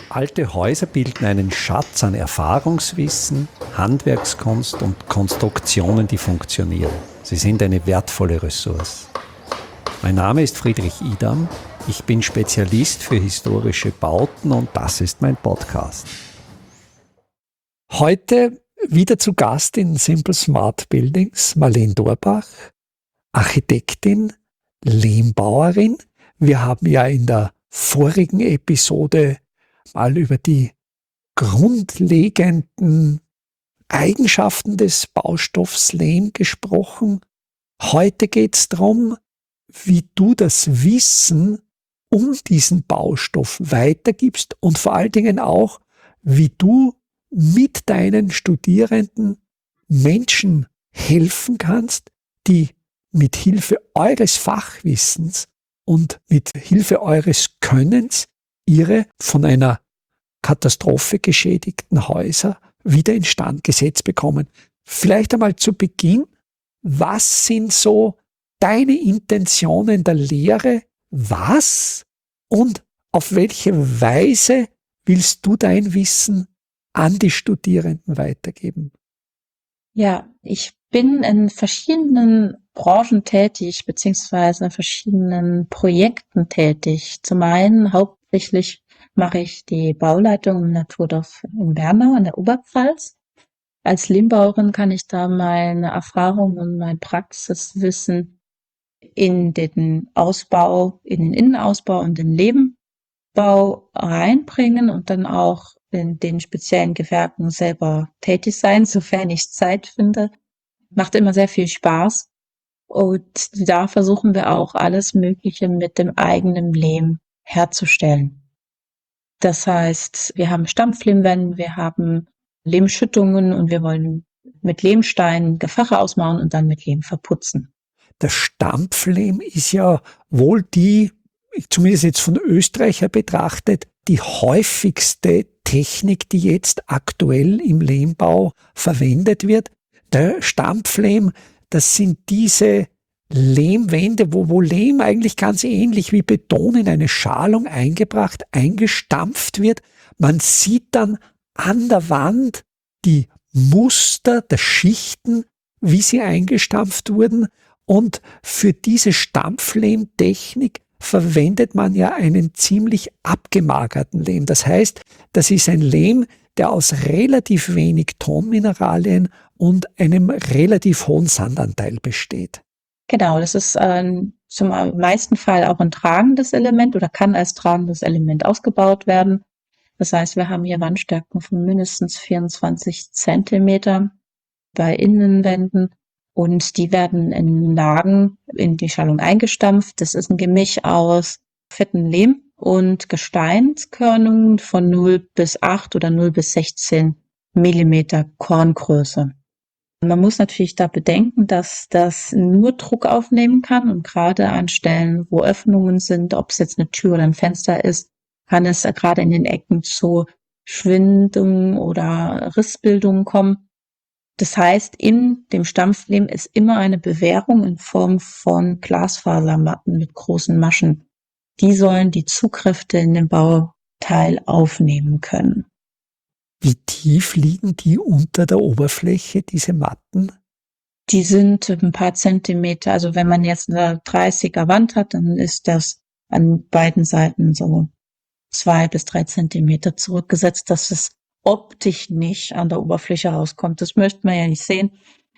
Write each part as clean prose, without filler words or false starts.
Alte Häuser bilden einen Schatz an Erfahrungswissen, Handwerkskunst und Konstruktionen, die funktionieren. Sie sind eine wertvolle Ressource. Mein Name ist Friedrich Idam. Ich bin Spezialist für historische Bauten und das ist mein Podcast. Heute wieder zu Gast in Simple Smart Buildings Marlene Dorbach, Architektin, Lehmbauerin. Wir haben ja in der vorigen Episode mal über die grundlegenden Eigenschaften des Baustoffs Lehm gesprochen. Heute geht es darum, wie du das Wissen um diesen Baustoff weitergibst und vor allen Dingen auch, wie du mit deinen Studierenden Menschen helfen kannst, die mit Hilfe eures Fachwissens und mit Hilfe eures Könnens ihre von einer Katastrophe geschädigten Häuser wieder instand gesetzt bekommen. Vielleicht einmal zu Beginn, was sind so deine Intentionen der Lehre? Was und auf welche Weise willst du dein Wissen an die Studierenden weitergeben? Ja, ich bin in verschiedenen Branchen tätig, beziehungsweise in verschiedenen Projekten tätig. Zum einen hauptsächlich mache ich die Bauleitung im Naturdorf in Bernau an der Oberpfalz. Als Lehmbauerin kann ich da meine Erfahrung und mein Praxiswissen in den Ausbau, in den Innenausbau und den Lehmbau reinbringen und dann auch in den speziellen Gewerken selber tätig sein, sofern ich Zeit finde. Macht immer sehr viel Spaß. Und da versuchen wir auch alles Mögliche mit dem eigenen Lehm herzustellen. Das heißt, wir haben Stampflehmwände, wir haben Lehmschüttungen und wir wollen mit Lehmsteinen Gefache ausmauern und dann mit Lehm verputzen. Der Stampflehm ist ja wohl die, zumindest jetzt von Österreich her betrachtet, die häufigste Technik, die jetzt aktuell im Lehmbau verwendet wird. Der Stampflehm, das sind diese Lehmwände, wo Lehm eigentlich ganz ähnlich wie Beton in eine Schalung eingebracht, eingestampft wird. Man sieht dann an der Wand die Muster der Schichten, wie sie eingestampft wurden. Und für diese Stampflehmtechnik verwendet man ja einen ziemlich abgemagerten Lehm. Das heißt, das ist ein Lehm, der aus relativ wenig Tonmineralien und einem relativ hohen Sandanteil besteht. Genau, das ist zum meisten Fall auch ein tragendes Element oder kann als tragendes Element ausgebaut werden. Das heißt, wir haben hier Wandstärken von mindestens 24 Zentimeter bei Innenwänden und die werden in Lagen in die Schalung eingestampft. Das ist ein Gemisch aus fetten Lehm und Gesteinskörnungen von 0 bis 8 oder 0 bis 16 Millimeter Korngröße. Man muss natürlich da bedenken, dass das nur Druck aufnehmen kann und gerade an Stellen, wo Öffnungen sind, ob es jetzt eine Tür oder ein Fenster ist, kann es gerade in den Ecken zu Schwindungen oder Rissbildungen kommen. Das heißt, in dem Stampflehm ist immer eine Bewehrung in Form von Glasfasermatten mit großen Maschen. Die sollen die Zugkräfte in den Bauteil aufnehmen können. Wie tief liegen die unter der Oberfläche, diese Matten? Die sind ein paar Zentimeter, also wenn man jetzt eine 30er Wand hat, dann ist das an beiden Seiten so 2 bis 3 Zentimeter zurückgesetzt, dass es optisch nicht an der Oberfläche rauskommt. Das möchte man ja nicht sehen.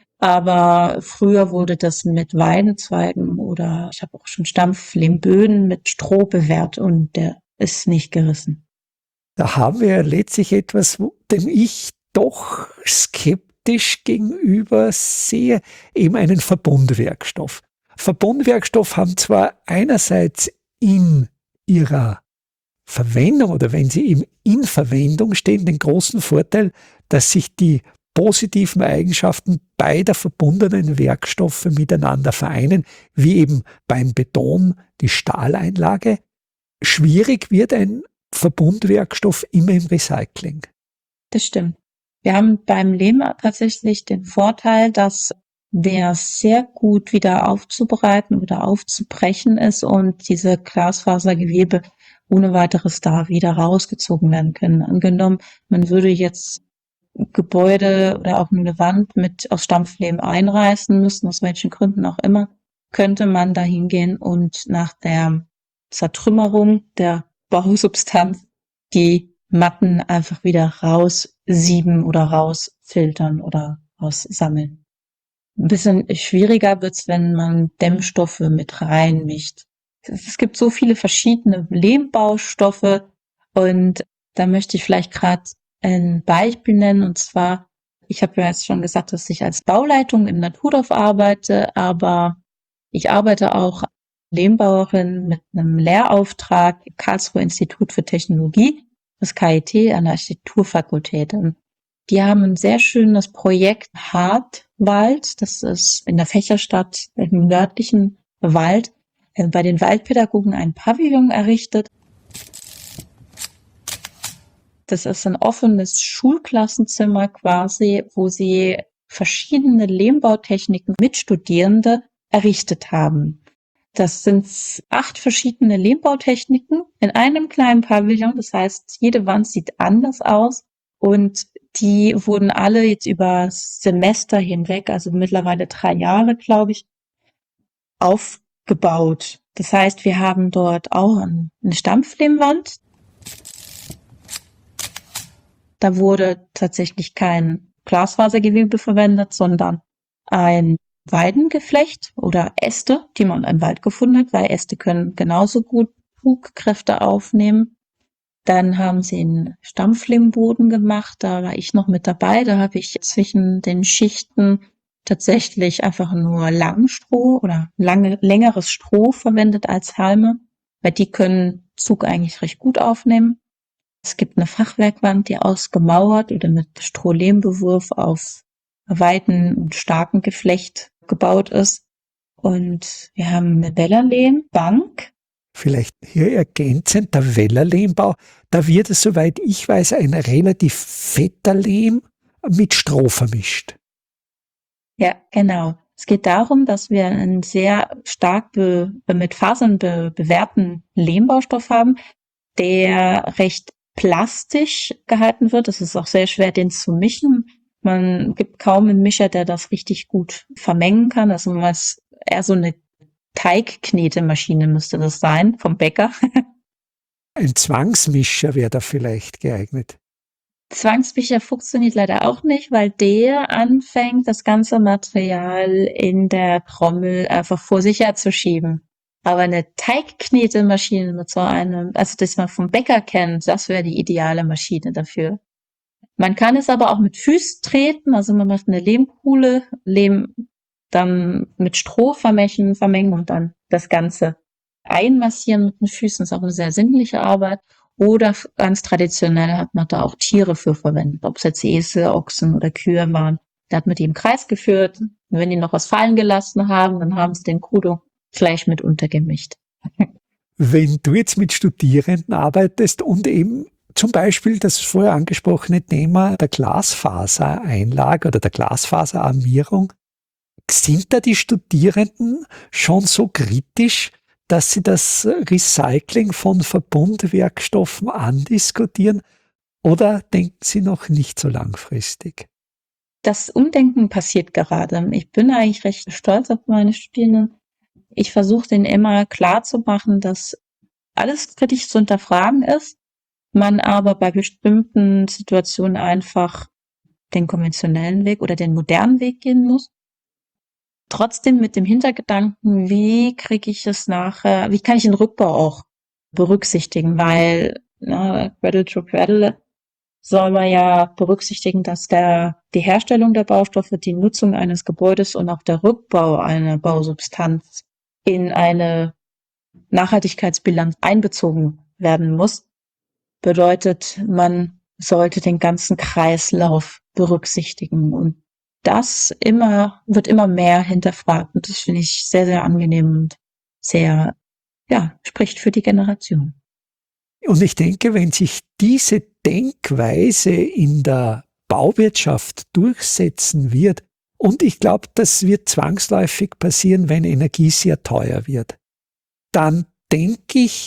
Aber früher wurde das mit Weidenzweigen oder ich habe auch schon Stampflehmböden mit Stroh bewehrt und der ist nicht gerissen. Da haben wir ja letztlich etwas, dem ich doch skeptisch gegenüber sehe, eben einen Verbundwerkstoff. Verbundwerkstoff haben zwar einerseits in ihrer Verwendung oder wenn sie eben in Verwendung stehen, den großen Vorteil, dass sich die positiven Eigenschaften beider verbundenen Werkstoffe miteinander vereinen, wie eben beim Beton die Stahleinlage. Schwierig wird ein Verbundwerkstoff immer im Recycling. Das stimmt. Wir haben beim Lehm tatsächlich den Vorteil, dass der sehr gut wieder aufzubereiten oder aufzubrechen ist und diese Glasfasergewebe ohne weiteres da wieder rausgezogen werden können. Angenommen, man würde jetzt Gebäude oder auch nur eine Wand aus Stampflehm einreißen müssen, aus welchen Gründen auch immer, könnte man da hingehen und nach der Zertrümmerung der Bausubstanz die Matten einfach wieder raussieben oder rausfiltern oder raussammeln. Ein bisschen schwieriger wird's, wenn man Dämmstoffe mit reinmischt. Es gibt so viele verschiedene Lehmbaustoffe und da möchte ich vielleicht gerade ein Beispiel nennen, und zwar, ich habe ja jetzt schon gesagt, dass ich als Bauleitung in Naturdorf arbeite, aber ich arbeite auch als Lehmbauerin mit einem Lehrauftrag im Karlsruher Institut für Technologie, das KIT an der Architekturfakultät. Und die haben ein sehr schönes Projekt Hartwald, das ist in der Fächerstadt, im nördlichen Wald, bei den Waldpädagogen ein Pavillon errichtet. Das ist ein offenes Schulklassenzimmer quasi, wo sie verschiedene Lehmbautechniken mit Studierende errichtet haben. Das sind 8 verschiedene Lehmbautechniken in einem kleinen Pavillon. Das heißt, jede Wand sieht anders aus und die wurden alle jetzt über Semester hinweg, also mittlerweile 3 Jahre, glaube ich, aufgebaut. Das heißt, wir haben dort auch eine Stampflehmwand. Da wurde tatsächlich kein Glasfasergewebe verwendet, sondern ein Weidengeflecht oder Äste, die man im Wald gefunden hat, weil Äste können genauso gut Bugkräfte aufnehmen. Dann haben sie einen Stampflehmboden gemacht, da war ich noch mit dabei. Da habe ich zwischen den Schichten tatsächlich einfach nur Langstroh oder längeres Stroh verwendet als Halme, weil die können Zug eigentlich recht gut aufnehmen. Es gibt eine Fachwerkwand, die ausgemauert oder mit Strohlehmbewurf auf weiten und starken Geflecht gebaut ist. Und wir haben eine Wellerlehmbank. Vielleicht hier ergänzend, der Wellerlehmbau, da wird es, soweit ich weiß, ein relativ fetter Lehm mit Stroh vermischt. Ja, genau. Es geht darum, dass wir einen sehr stark mit Fasern bewehrten Lehmbaustoff haben, der recht plastisch gehalten wird. Es ist auch sehr schwer, den zu mischen. Man gibt kaum einen Mischer, der das richtig gut vermengen kann. Also eher so eine Teigknetemaschine müsste das sein, vom Bäcker. Ein Zwangsmischer wäre da vielleicht geeignet. Zwangsmischer funktioniert leider auch nicht, weil der anfängt, das ganze Material in der Trommel einfach vor sich herzuschieben. Aber eine Teigknetemaschine mit so einem, also das man vom Bäcker kennt, das wäre die ideale Maschine dafür. Man kann es aber auch mit Füßen treten, also man macht eine Lehmkuhle, Lehm dann mit Stroh vermengen und dann das Ganze einmassieren mit den Füßen, ist auch eine sehr sinnliche Arbeit. Oder ganz traditionell hat man da auch Tiere für verwendet, ob es jetzt Esel, Ochsen oder Kühe waren. Da hat man die im Kreis geführt. Und wenn die noch was fallen gelassen haben, dann haben sie den Kudo gleich mit untergemischt. Wenn du jetzt mit Studierenden arbeitest und eben zum Beispiel das vorher angesprochene Thema der Glasfasereinlage oder der Glasfaserarmierung, sind da die Studierenden schon so kritisch, dass sie das Recycling von Verbundwerkstoffen andiskutieren, oder denken sie noch nicht so langfristig? Das Umdenken passiert gerade. Ich bin eigentlich recht stolz auf meine Studierenden. Ich versuche denen immer klar zu machen, dass alles kritisch zu hinterfragen ist, man aber bei bestimmten Situationen einfach den konventionellen Weg oder den modernen Weg gehen muss. Trotzdem mit dem Hintergedanken, wie kriege ich es nachher, wie kann ich den Rückbau auch berücksichtigen, weil Cradle to Cradle soll man ja berücksichtigen, dass die Herstellung der Baustoffe, die Nutzung eines Gebäudes und auch der Rückbau einer Bausubstanz in eine Nachhaltigkeitsbilanz einbezogen werden muss. Bedeutet, man sollte den ganzen Kreislauf berücksichtigen und das wird immer mehr hinterfragt und das finde ich sehr, sehr angenehm und sehr, spricht für die Generation. Und ich denke, wenn sich diese Denkweise in der Bauwirtschaft durchsetzen wird, und ich glaube, das wird zwangsläufig passieren, wenn Energie sehr teuer wird, dann denke ich,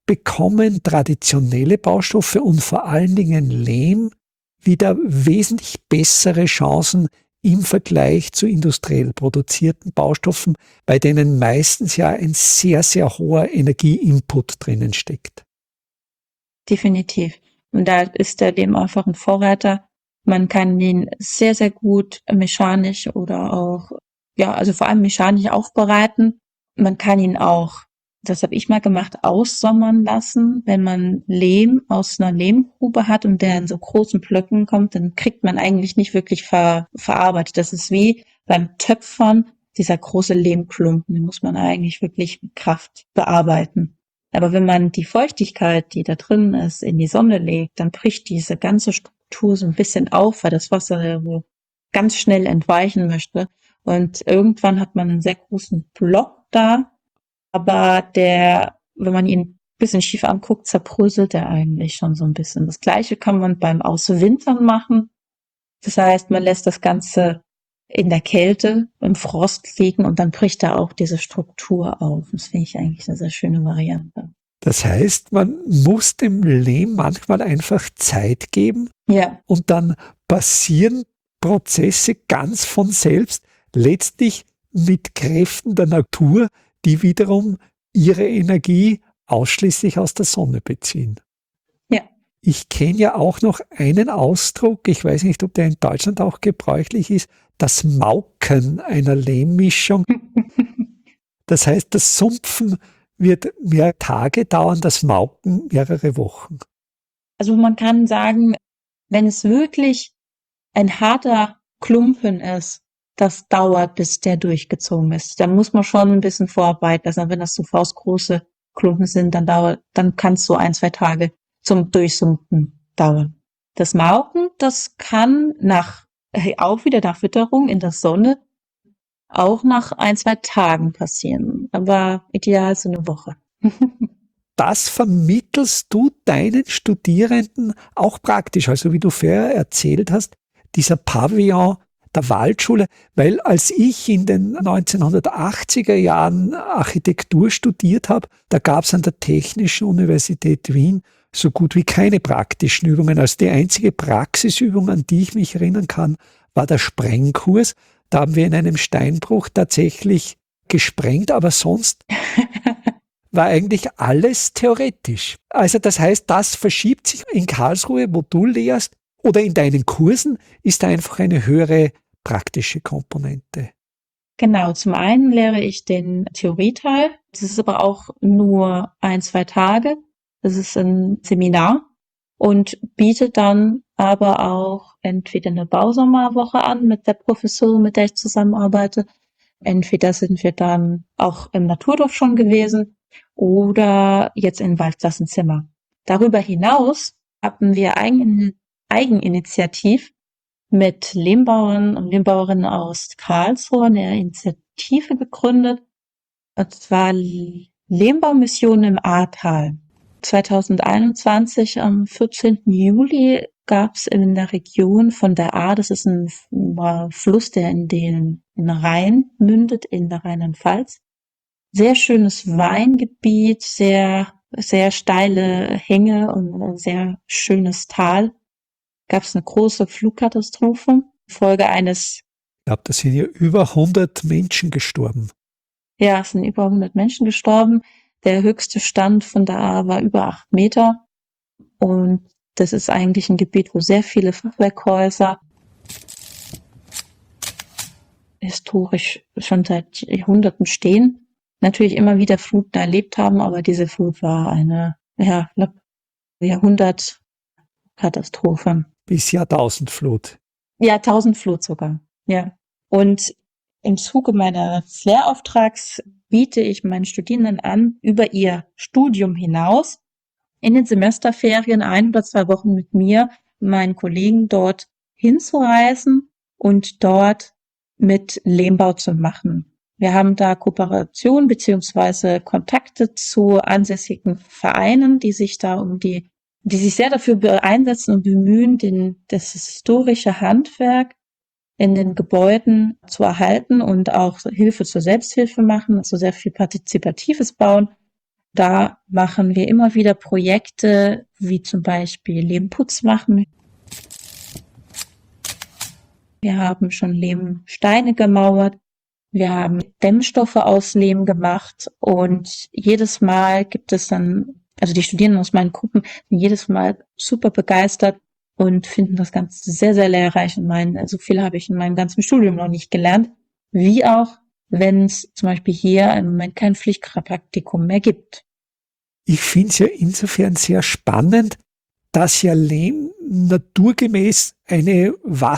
bekommen traditionelle Baustoffe und vor allen Dingen Lehm wieder wesentlich bessere Chancen im Vergleich zu industriell produzierten Baustoffen, bei denen meistens ja ein sehr, sehr hoher Energieinput drinnen steckt. Definitiv. Und da ist der Lehm einfach ein Vorreiter. Man kann ihn sehr, sehr gut mechanisch oder auch, ja, also vor allem mechanisch aufbereiten. Man kann ihn auch, das habe ich mal gemacht, aussommern lassen. Wenn man Lehm aus einer Lehmgrube hat und der in so großen Blöcken kommt, dann kriegt man eigentlich nicht wirklich verarbeitet. Das ist wie beim Töpfern, dieser große Lehmklumpen, den muss man eigentlich wirklich mit Kraft bearbeiten. Aber wenn man die Feuchtigkeit, die da drin ist, in die Sonne legt, dann bricht diese ganze Struktur so ein bisschen auf, weil das Wasser ja so ganz schnell entweichen möchte. Und irgendwann hat man einen sehr großen Block da, aber wenn man ihn ein bisschen schief anguckt, zerbröselt er eigentlich schon so ein bisschen. Das Gleiche kann man beim Auswintern machen. Das heißt, man lässt das Ganze in der Kälte, im Frost liegen und dann bricht da auch diese Struktur auf. Das finde ich eigentlich eine sehr schöne Variante. Das heißt, man muss dem Lehm manchmal einfach Zeit geben, Ja, und dann passieren Prozesse ganz von selbst, letztlich mit Kräften der Natur, die wiederum ihre Energie ausschließlich aus der Sonne beziehen. ja. Ich kenne ja auch noch einen Ausdruck, ich weiß nicht, ob der in Deutschland auch gebräuchlich ist, das Mauken einer Lehmmischung. Das heißt, das Sumpfen wird mehr Tage dauern, das Mauken mehrere Wochen. Also man kann sagen, wenn es wirklich ein harter Klumpen ist, das dauert, bis der durchgezogen ist. Da muss man schon ein bisschen vorarbeiten. Also wenn das so faustgroße Klumpen sind, dann kann es so 1, 2 Tage zum Durchsumpfen dauern. Das Mauken, das kann auch wieder nach Witterung in der Sonne, auch nach 1, 2 Tagen passieren. Aber ideal so eine Woche. Das vermittelst du deinen Studierenden auch praktisch, also wie du vorher erzählt hast, dieser Pavillon der Waldschule, weil als ich in den 1980er Jahren Architektur studiert habe, da gab es an der Technischen Universität Wien so gut wie keine praktischen Übungen. Also die einzige Praxisübung, an die ich mich erinnern kann, war der Sprengkurs. Da haben wir in einem Steinbruch tatsächlich gesprengt, aber sonst war eigentlich alles theoretisch. Also das heißt, das verschiebt sich in Karlsruhe, wo du lehrst, oder in deinen Kursen, ist da einfach eine höhere praktische Komponente. Genau, zum einen lehre ich den Theorieteil. Das ist aber auch nur 1, 2 Tage. Das ist ein Seminar und bietet dann aber auch entweder eine Bausommerwoche an mit der Professorin, mit der ich zusammenarbeite. Entweder sind wir dann auch im Naturdorf schon gewesen oder jetzt in Waldklassenzimmer. Darüber hinaus haben wir eigeninitiativ mit Lehmbauern und Lehmbauerinnen aus Karlsruhe eine Initiative gegründet, und zwar Lehmbaumission im Ahrtal. 2021, am 14. Juli, gab es in der Region von der Ahr, das ist ein Fluss, der in den Rhein mündet, in der Rheinland-Pfalz. Sehr schönes Weingebiet, sehr, sehr steile Hänge und ein sehr schönes Tal. Gab es eine große Flugkatastrophe infolge eines, Ich glaube, da sind ja über 100 Menschen gestorben. ja, es sind über 100 Menschen gestorben. Der höchste Stand von der Ahr war über 8 Meter. Und das ist eigentlich ein Gebiet, wo sehr viele Fachwerkhäuser historisch schon seit Jahrhunderten stehen. Natürlich immer wieder Fluten erlebt haben, aber diese Flut war eine, ja, Jahrhundertkatastrophe. Bis Jahrtausendflut. Jahrtausendflut sogar, ja. Und im Zuge meines Lehrauftrags biete ich meinen Studierenden an, über ihr Studium hinaus in den Semesterferien 1 oder 2 Wochen mit mir, meinen Kollegen dort hinzureisen und dort mit Lehmbau zu machen. Wir haben da Kooperation beziehungsweise Kontakte zu ansässigen Vereinen, die sich sehr dafür einsetzen und bemühen, das historische Handwerk in den Gebäuden zu erhalten und auch Hilfe zur Selbsthilfe machen, also sehr viel partizipatives Bauen. Da machen wir immer wieder Projekte, wie zum Beispiel Lehmputz machen. Wir haben schon Lehmsteine gemauert. Wir haben Dämmstoffe aus Lehm gemacht und jedes Mal gibt es dann, also die Studierenden aus meinen Gruppen sind jedes Mal super begeistert und finden das Ganze sehr, sehr lehrreich und meinen, so viel habe ich in meinem ganzen Studium noch nicht gelernt, wie auch, wenn es zum Beispiel hier im Moment kein Pflichtpraktikum mehr gibt. Ich finde es ja insofern sehr spannend, dass ja Lehm naturgemäß eine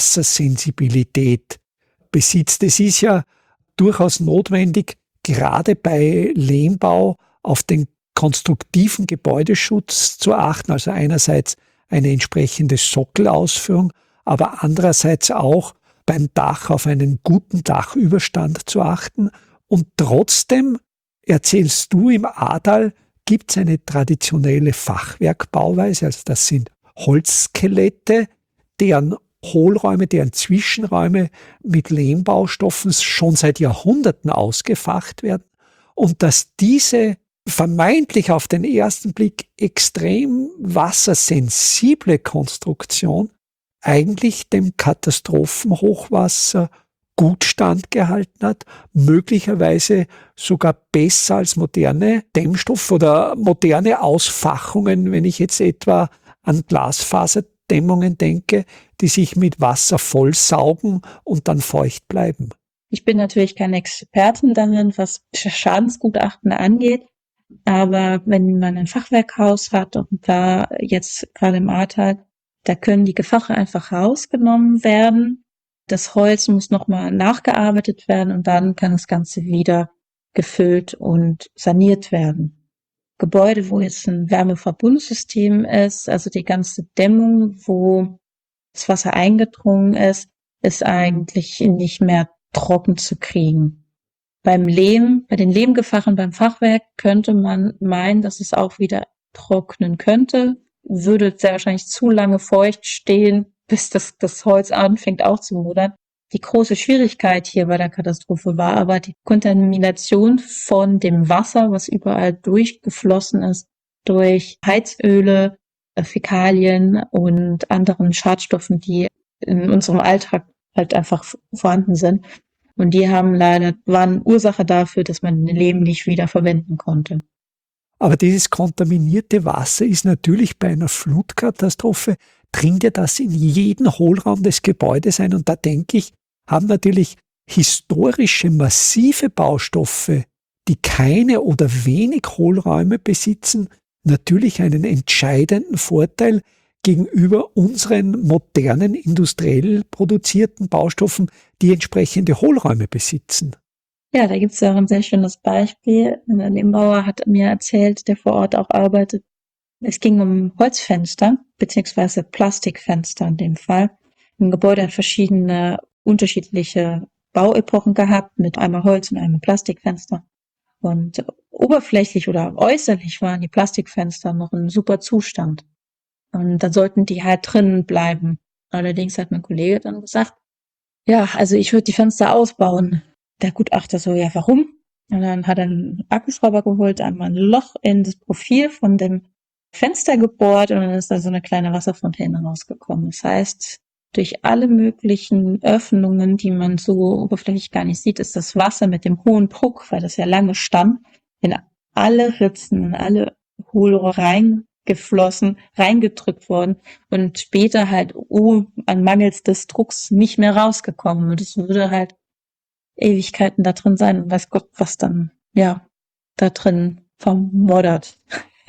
Wassersensibilität besitzt. Es ist ja durchaus notwendig, gerade bei Lehmbau auf den konstruktiven Gebäudeschutz zu achten, also einerseits eine entsprechende Sockelausführung, aber andererseits auch beim Dach auf einen guten Dachüberstand zu achten. Und trotzdem erzählst du im Ahrtal, gibt es eine traditionelle Fachwerkbauweise, also das sind Holzskelette, deren Hohlräume, deren Zwischenräume mit Lehmbaustoffen schon seit Jahrhunderten ausgefacht werden und dass diese vermeintlich auf den ersten Blick extrem wassersensible Konstruktion eigentlich dem Katastrophenhochwasser gut standgehalten hat, möglicherweise sogar besser als moderne Dämmstoff oder moderne Ausfachungen, wenn ich jetzt etwa an Glasfaserdämmungen denke, die sich mit Wasser vollsaugen und dann feucht bleiben. Ich bin natürlich keine Expertin darin, was Schadensgutachten angeht, aber wenn man ein Fachwerkhaus hat und da jetzt gerade im Ahrtal, da können die Gefache einfach rausgenommen werden. Das Holz muss nochmal nachgearbeitet werden und dann kann das Ganze wieder gefüllt und saniert werden. Gebäude, wo jetzt ein Wärmeverbundsystem ist, also die ganze Dämmung, wo das Wasser eingedrungen ist eigentlich nicht mehr trocken zu kriegen. Beim Lehm, bei den Lehmgefachen beim Fachwerk könnte man meinen, dass es auch wieder trocknen könnte, würde sehr wahrscheinlich zu lange feucht stehen, bis das Holz anfängt auch zu modern. Die große Schwierigkeit hier bei der Katastrophe war aber die Kontamination von dem Wasser, was überall durchgeflossen ist, durch Heizöle, Fäkalien und anderen Schadstoffen, die in unserem Alltag halt einfach vorhanden sind. Und die waren Ursache dafür, dass man Lehm nicht wieder verwenden konnte. Aber dieses kontaminierte Wasser ist natürlich bei einer Flutkatastrophe, dringt ja das in jeden Hohlraum des Gebäudes ein. Und da denke ich, haben natürlich historische, massive Baustoffe, die keine oder wenig Hohlräume besitzen, natürlich einen entscheidenden Vorteil gegenüber unseren modernen, industriell produzierten Baustoffen, die entsprechende Hohlräume besitzen. Ja, da gibt's ja auch ein sehr schönes Beispiel. Ein Lehmbauer hat mir erzählt, der vor Ort auch arbeitet. Es ging um Holzfenster, beziehungsweise Plastikfenster in dem Fall. Ein Gebäude hat verschiedene unterschiedliche Bauepochen gehabt, mit einmal Holz und einmal Plastikfenster. Und oberflächlich oder äußerlich waren die Plastikfenster noch in super Zustand. Und dann sollten die halt drinnen bleiben. Allerdings hat mein Kollege dann gesagt, ja, also ich würde die Fenster ausbauen. Der Gutachter so, ja, warum? Und dann hat er einen Akkuschrauber geholt, einmal ein Loch in das Profil von dem Fenster gebohrt und dann ist da so eine kleine Wasserfontäne rausgekommen. Das heißt, durch alle möglichen Öffnungen, die man so oberflächlich gar nicht sieht, ist das Wasser mit dem hohen Druck, weil das ja lange stand, in alle Ritzen, in alle Hohlrohre reingeflossen, reingedrückt worden und später halt an mangels des Drucks nicht mehr rausgekommen. Und es würde halt Ewigkeiten da drin sein und weiß Gott, was dann, ja, da drin vermoddert.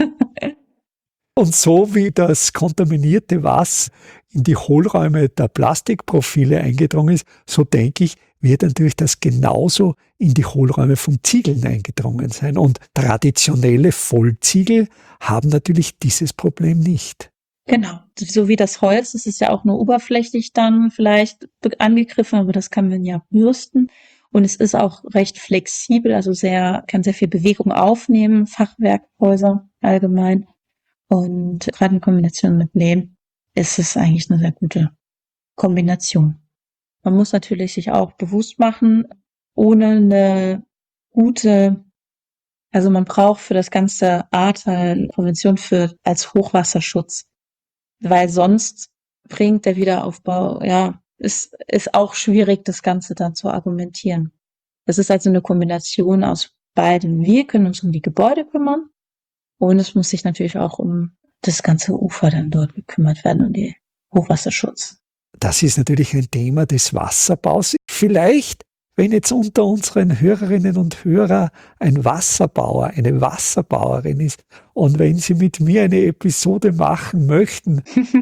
Und so wie das kontaminierte Wasser in die Hohlräume der Plastikprofile eingedrungen ist, so denke ich, wird natürlich das genauso in die Hohlräume von Ziegeln eingedrungen sein. Und traditionelle Vollziegel haben natürlich dieses Problem nicht. Genau, so wie das Holz, das ist ja auch nur oberflächlich dann vielleicht angegriffen, aber das kann man ja bürsten. Und es ist auch recht flexibel, also kann sehr viel Bewegung aufnehmen, Fachwerkhäuser allgemein. Und gerade in Kombination mit Lehm ist es eigentlich eine sehr gute Kombination. Man muss natürlich sich auch bewusst machen, ohne eine gute Also man braucht für das ganze Ahrtal Prävention als Hochwasserschutz, weil sonst bringt der Wiederaufbau, ja, ist auch schwierig, das Ganze dann zu argumentieren. Das ist also eine Kombination aus beiden. Wir können uns um die Gebäude kümmern und es muss sich natürlich auch um das ganze Ufer dann dort gekümmert werden und die Hochwasserschutz. Das ist natürlich ein Thema des Wasserbaus. Vielleicht, wenn jetzt unter unseren Hörerinnen und Hörern ein Wasserbauer, eine Wasserbauerin ist und wenn sie mit mir eine Episode machen möchten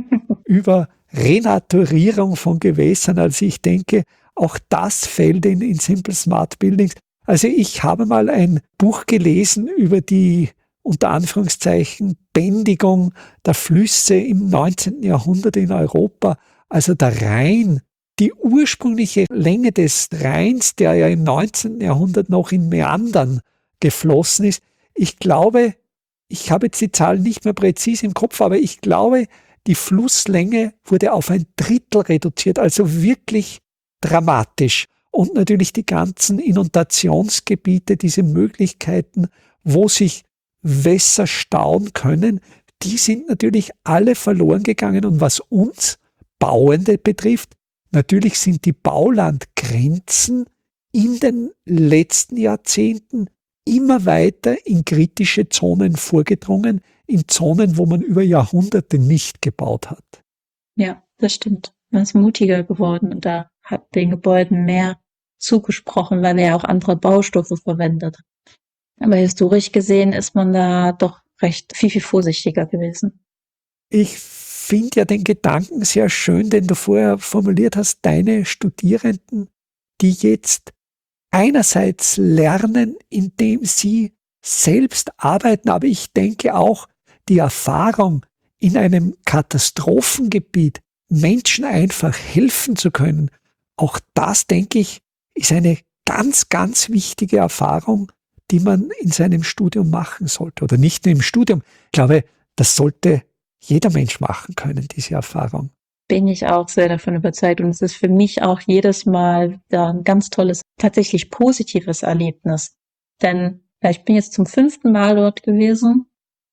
über Renaturierung von Gewässern, also ich denke, auch das fällt in Simple Smart Buildings. Also ich habe mal ein Buch gelesen über die unter Anführungszeichen Bändigung der Flüsse im 19. Jahrhundert in Europa. Also der Rhein, die ursprüngliche Länge des Rheins, der ja im 19. Jahrhundert noch in Mäandern geflossen ist. Ich glaube, ich habe jetzt die Zahl nicht mehr präzise im Kopf, aber ich glaube, die Flusslänge wurde auf 1/3 reduziert, also wirklich dramatisch. Und natürlich die ganzen Inundationsgebiete, diese Möglichkeiten, wo sich Wässer stauen können, die sind natürlich alle verloren gegangen. Und was uns Bauende betrifft, natürlich sind die Baulandgrenzen in den letzten Jahrzehnten immer weiter in kritische Zonen vorgedrungen, in Zonen, wo man über Jahrhunderte nicht gebaut hat. Ja, das stimmt. Man ist mutiger geworden und da hat den Gebäuden mehr zugesprochen, weil er ja auch andere Baustoffe verwendet. Aber historisch gesehen ist man da doch recht viel vorsichtiger gewesen. Ich finde ja den Gedanken sehr schön, den du vorher formuliert hast, deine Studierenden, die jetzt einerseits lernen, indem sie selbst arbeiten, aber ich denke auch die Erfahrung, in einem Katastrophengebiet Menschen einfach helfen zu können, auch das, denke ich, ist eine ganz, ganz wichtige Erfahrung, die man in seinem Studium machen sollte. Oder nicht nur im Studium. Ich glaube, das sollte jeder Mensch machen können, diese Erfahrung. Bin ich auch sehr davon überzeugt. Und es ist für mich auch jedes Mal ein ganz tolles, tatsächlich positives Erlebnis. Denn ich bin jetzt zum 5. Mal dort gewesen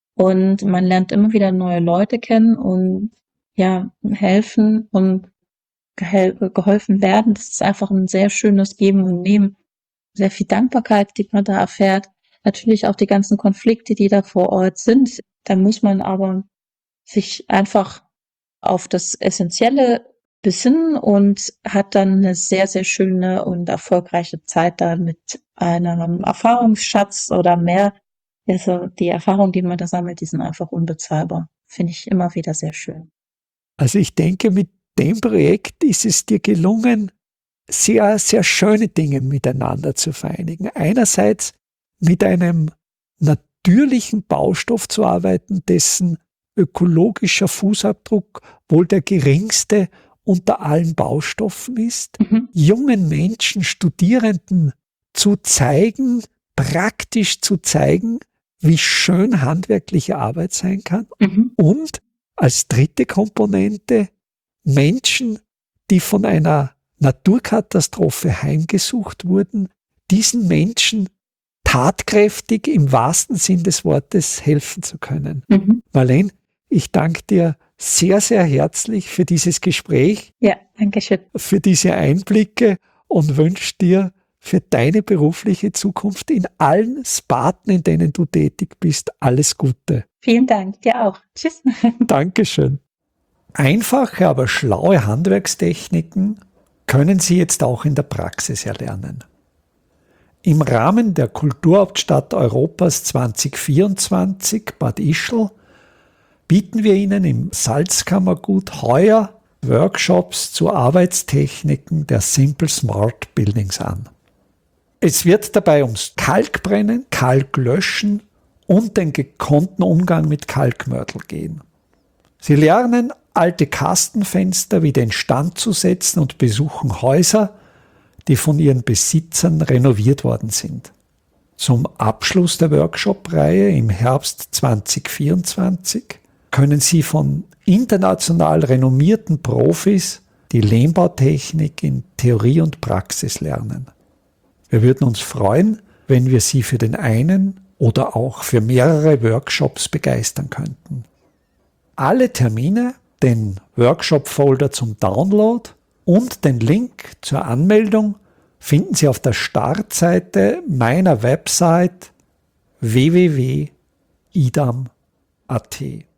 und man lernt immer wieder neue Leute kennen und ja, helfen und geholfen werden. Das ist einfach ein sehr schönes Geben und Nehmen. Sehr viel Dankbarkeit, die man da erfährt. Natürlich auch die ganzen Konflikte, die da vor Ort sind. Da muss man aber sich einfach auf das Essentielle besinnen und hat dann eine sehr, sehr schöne und erfolgreiche Zeit da mit einem Erfahrungsschatz oder mehr. Also die Erfahrungen, die man da sammelt, die sind einfach unbezahlbar. Finde ich immer wieder sehr schön. Also ich denke, mit dem Projekt ist es dir gelungen, sehr, sehr schöne Dinge miteinander zu vereinigen. Einerseits mit einem natürlichen Baustoff zu arbeiten, dessen ökologischer Fußabdruck wohl der geringste unter allen Baustoffen ist. Jungen Menschen, Studierenden zu zeigen, praktisch zu zeigen, wie schön handwerkliche Arbeit sein kann. Und als dritte Komponente Menschen, die von einer Naturkatastrophe heimgesucht wurden, diesen Menschen tatkräftig im wahrsten Sinn des Wortes helfen zu können. Marlene, ich danke dir sehr, sehr herzlich für dieses Gespräch. Ja, danke schön. Für diese Einblicke und wünsche dir für deine berufliche Zukunft in allen Sparten, in denen du tätig bist, alles Gute. Vielen Dank, dir auch. Tschüss. Dankeschön. Einfache, aber schlaue Handwerkstechniken können Sie jetzt auch in der Praxis erlernen. Im Rahmen der Kulturhauptstadt Europas 2024 Bad Ischl bieten wir Ihnen im Salzkammergut heuer Workshops zu Arbeitstechniken der Simple Smart Buildings an. Es wird dabei ums Kalkbrennen, Kalklöschen und den gekonnten Umgang mit Kalkmörtel gehen. Sie lernen, alte Kastenfenster wieder instand zu setzen und besuchen Häuser, die von ihren Besitzern renoviert worden sind. Zum Abschluss der Workshop-Reihe im Herbst 2024 können Sie von international renommierten Profis die Lehmbautechnik in Theorie und Praxis lernen. Wir würden uns freuen, wenn wir Sie für den einen oder auch für mehrere Workshops begeistern könnten. Alle Termine, den Workshop-Folder zum Download und den Link zur Anmeldung finden Sie auf der Startseite meiner Website www.idam.at.